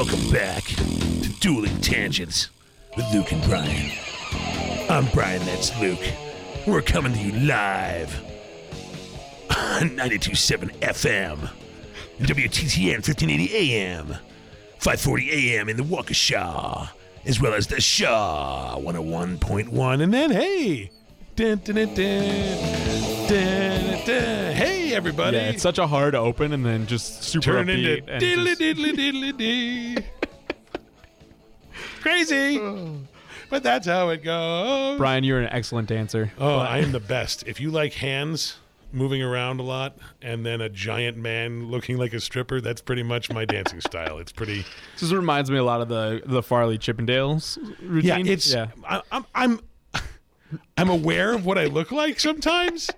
Welcome back to Dueling Tangents with Luke and Brian. I'm Brian, that's Luke. We're coming to you live on 92.7 FM, WTTN 1580 AM, 540 AM in the Waukesha, as well as the Shaw 101.1. And then, hey, dun, dun, dun, dun, dun, dun. Hey, everybody. Yeah, it's such a hard open and then just super Turn upbeat. into diddly diddly diddly dee. Crazy. But that's how it goes. Brian, you're an excellent dancer. Oh, I am the best. If you like hands moving around a lot and then a giant man looking like a stripper, that's pretty much my dancing style. It's pretty. This reminds me a lot of the Farley Chippendales routine. Yeah, it's. Yeah. I'm aware of what I look like sometimes,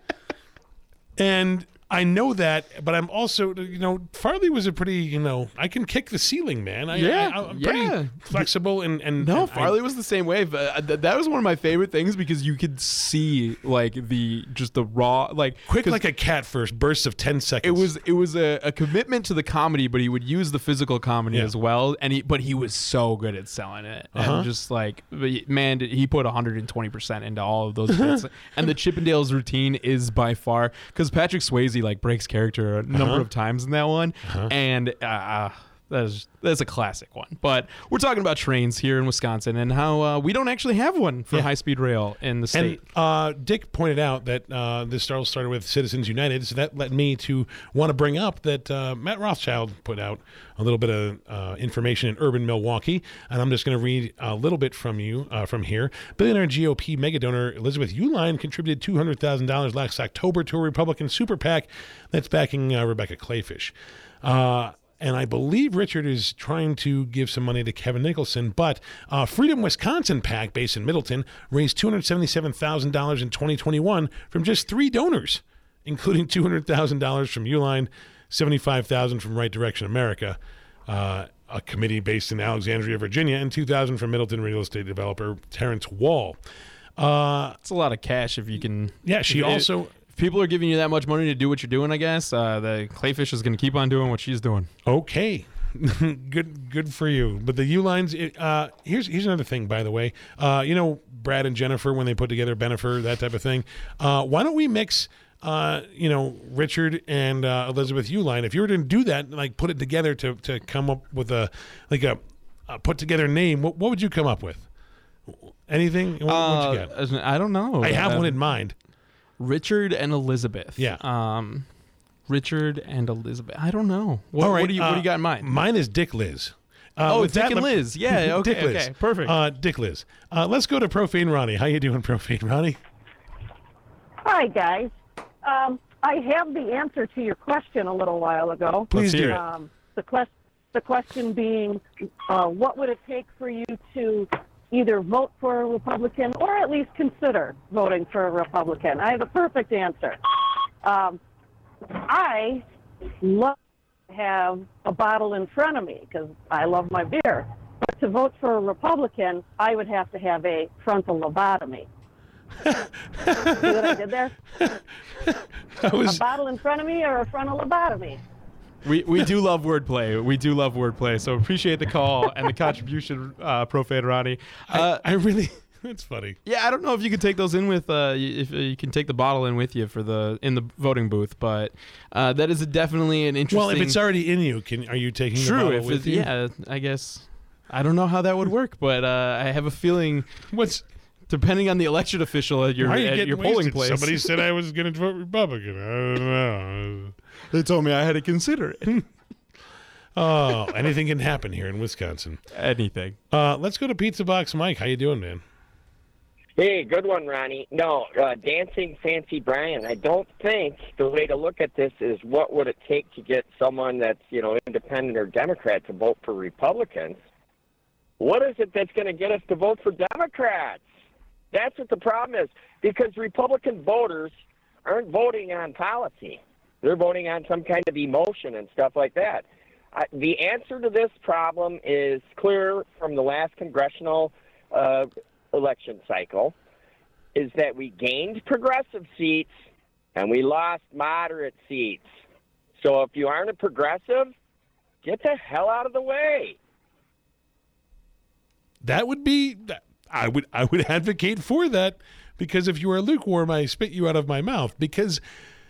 and I know that, but I'm also, Farley was a pretty, I can kick the ceiling, man. I'm pretty flexible and No, and Farley was the same way. That was one of my favorite things because you could see like the raw, like quick like a cat for bursts of 10 seconds. It was a commitment to the comedy, but he would use the physical comedy as well. And he was so good at selling it. And just like, man, he put 120% into all of those bits. And the Chippendales routine is by far, because Patrick Swayze like breaks character a number of times in that one, and that's a classic one. But we're talking about trains here in Wisconsin and how we don't actually have one for high-speed rail in the state. And Dick pointed out that this all started with Citizens United, so that led me to want to bring up that Matt Rothschild put out a little bit of information in urban Milwaukee, and I'm just going to read a little bit from here. Billionaire GOP mega donor Elizabeth Uline contributed $200,000 last October to a Republican super PAC that's backing Rebecca Clayfish. And I believe Richard is trying to give some money to Kevin Nicholson, but Freedom Wisconsin PAC, based in Middleton, raised $277,000 in 2021 from just 3 donors, including $200,000 from Uline, $75,000 from Right Direction America, a committee based in Alexandria, Virginia, and $2,000 from Middleton real estate developer Terrence Wall. It's a lot of cash if you can. Yeah, she also. If people are giving you that much money to do what you're doing, I guess the Clayfish is going to keep on doing what she's doing. Okay, good for you. But the U-Lines, here's another thing, by the way. Brad and Jennifer, when they put together Bennifer, that type of thing. Why don't we mix, Richard and Elizabeth Uline? If you were to do that, like put it together to come up with a put together name, what would you come up with? Anything? What would you get? I don't know. I have one in mind. Richard and Elizabeth. Yeah. Richard and Elizabeth. I don't know. All right. What do you got in mind? Mine is Dick Liz. Dick and Liz. Yeah. Okay. Dick Liz. Okay. Perfect. Dick Liz. Let's go to Profane Ronnie. How you doing, Profane Ronnie? Hi, guys. I have the answer to your question a little while ago. Please do it. The question being, what would it take for you to either vote for a Republican or at least consider voting for a Republican? I have a perfect answer. I love to have a bottle in front of me because I love my beer. But to vote for a Republican, I would have to have a frontal lobotomy. See what I did there? A bottle in front of me or a frontal lobotomy? We do love wordplay. We do love wordplay. So appreciate the call and the contribution, Profane Ronnie. I really, that's funny. Yeah, I don't know if you can take those in with, if you can take the bottle in with you in the voting booth, but that is definitely an interesting. Well, if it's already in you, are you taking the bottle with you? Yeah, I guess. I don't know how that would work, but I have a feeling. Depending on the election official at your polling place. Somebody said I was going to vote Republican. I don't know. They told me I had to consider it. Oh, anything can happen here in Wisconsin. Anything. Let's go to Pizza Box Mike. How you doing, man? Hey, good one, Ronnie. No, Dancing Fancy Brian. I don't think the way to look at this is what would it take to get someone that's, independent or Democrat to vote for Republicans. What is it that's going to get us to vote for Democrats? That's what the problem is, because Republican voters aren't voting on policy. They're voting on some kind of emotion and stuff like that. The answer to this problem is clear from the last congressional election cycle, is that we gained progressive seats and we lost moderate seats. So if you aren't a progressive, get the hell out of the way. that would be, I would advocate for that, because if you are lukewarm, I spit you out of my mouth, because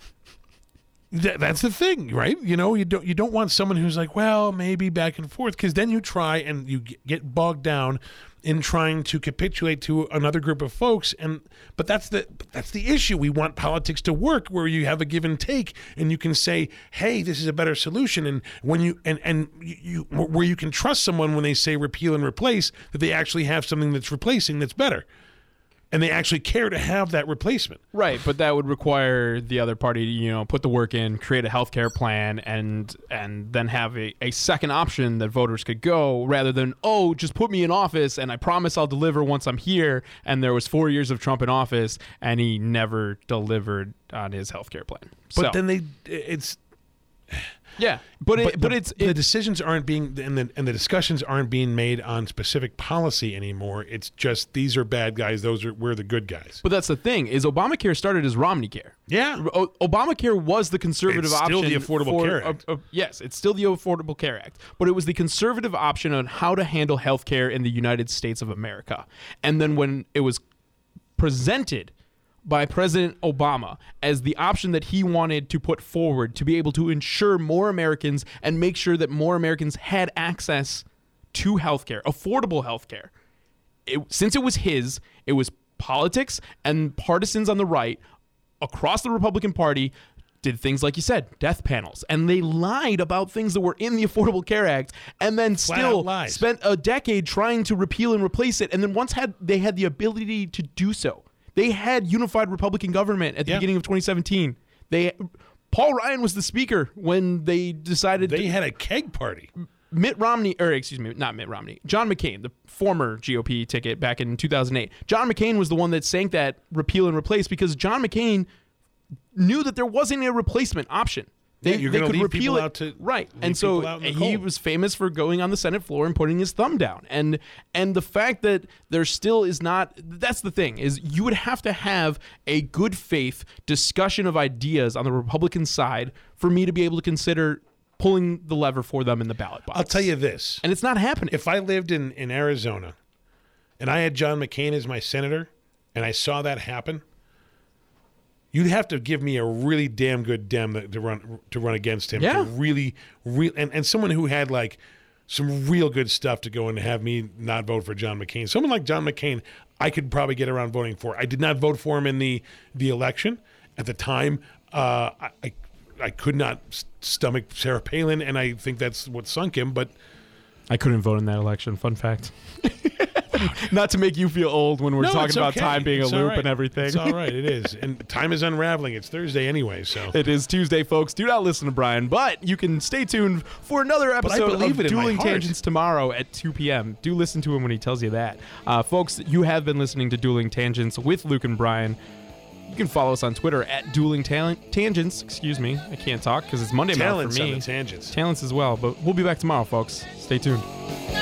that's the thing, right? You don't want someone who's like, well, maybe back and forth, because then you try and you get bogged down in trying to capitulate to another group of folks, but that's the issue. We want politics to work where you have a give and take, and you can say, hey, this is a better solution, and when you where you can trust someone when they say repeal and replace, that they actually have something that's replacing that's better, and they actually care to have that replacement. Right, but that would require the other party to, put the work in, create a healthcare plan, and then have a second option that voters could go, rather than, just put me in office and I promise I'll deliver once I'm here. And there was 4 years of Trump in office and he never delivered on his healthcare plan. But then it's... Yeah, but the decisions aren't being, and the discussions aren't being made on specific policy anymore. It's just, these are bad guys, we're the good guys. But that's the thing, is Obamacare started as Romney Care. Yeah, Obamacare was the conservative option. It's still the Affordable Care Act. Yes, it's still the Affordable Care Act, but it was the conservative option on how to handle healthcare in the United States of America. And then when it was presented by President Obama as the option that he wanted to put forward to be able to ensure more Americans and make sure that more Americans had access to healthcare, affordable healthcare. Since it was his, it was politics and partisans on the right across the Republican Party did things like you said, death panels, and they lied about things that were in the Affordable Care Act, and then still spent a decade trying to repeal and replace it, and then once they had the ability to do so. They had unified Republican government at the beginning of 2017. Paul Ryan was the speaker when they decided they had a keg party. John McCain, the former GOP ticket back in 2008. John McCain was the one that sank that repeal and replace, because John McCain knew that there wasn't a replacement option. They could repeal it, right? And so he was famous for going on the Senate floor and putting his thumb down. And the fact that there still is not, that's the thing, is you would have to have a good faith discussion of ideas on the Republican side for me to be able to consider pulling the lever for them in the ballot box. I'll tell you this. And it's not happening. If I lived in Arizona and I had John McCain as my senator and I saw that happen, you'd have to give me a really damn good Dem to run against him. Yeah. To really, and someone who had like some real good stuff to go and have me not vote for John McCain. Someone like John McCain, I could probably get around voting for. I did not vote for him in the election. At the time, I could not stomach Sarah Palin, and I think that's what sunk him. But I couldn't vote in that election. Fun fact. Not to make you feel old when we're talking about time being a loop and everything. It's all right. It is. And time is unraveling. It's Thursday anyway, so. It is Tuesday, folks. Do not listen to Brian, but you can stay tuned for another episode of Dueling Tangents tomorrow at 2 p.m. Do listen to him when he tells you that. Folks, you have been listening to Dueling Tangents with Luke and Brian. You can follow us on Twitter at Dueling Tangents. Excuse me. I can't talk because it's Monday mouth for me. Tangents. Talents as well. But we'll be back tomorrow, folks. Stay tuned.